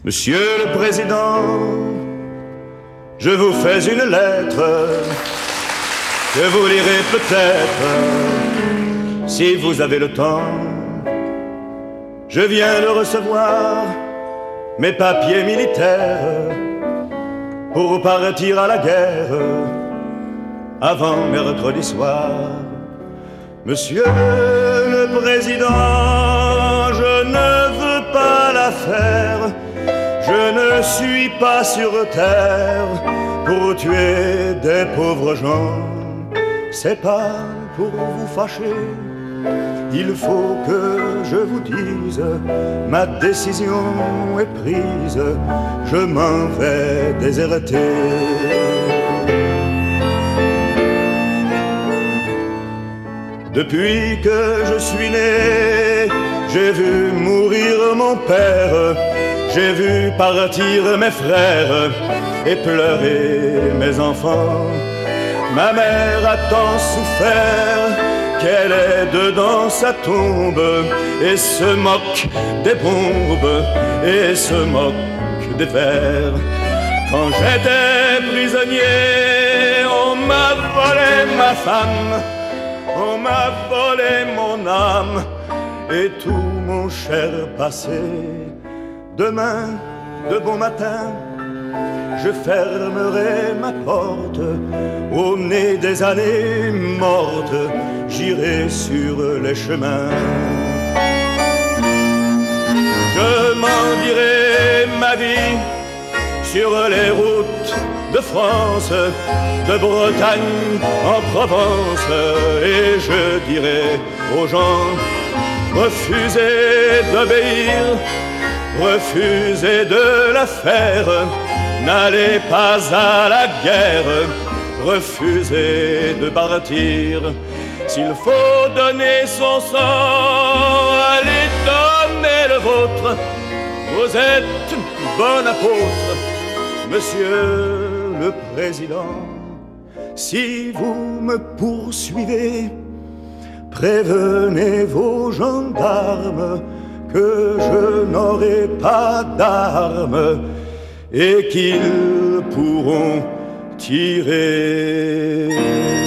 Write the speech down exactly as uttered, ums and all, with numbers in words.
Monsieur le Président, je vous fais une lettre que vous lirez peut-être si vous avez le temps. Je viens de recevoir mes papiers militaires pour partir à la guerre avant mercredi soir. Monsieur le Président, je ne veux pas la faire. Je ne suis pas sur terre pour tuer des pauvres gens. C'est pas pour vous fâcher. Il faut que je vous dise, ma décision est prise. Je m'en vais déserter. Depuis que je suis né, j'ai vu mourir mon père. J'ai vu partir mes frères et pleurer mes enfants. Ma mère a tant souffert qu'elle est dedans sa tombe et se moque des bombes et se moque des vers. Quand j'étais prisonnier, on m'a volé ma femme, on m'a volé mon âme et tout mon cher passé. Demain, de bon matin, je fermerai ma porte. Au nez des années mortes, j'irai sur les chemins. Je m'en dirai ma vie sur les routes de France, de Bretagne en Provence. Et je dirai aux gens, refusez d'obéir, refusez de la faire, n'allez pas à la guerre, refusez de partir. S'il faut donner son sang, allez donner le vôtre. Vous êtes bon apôtre, Monsieur le Président. Si vous me poursuivez, prévenez vos gendarmes que je n'aurai pas d'armes et qu'ils pourront tirer.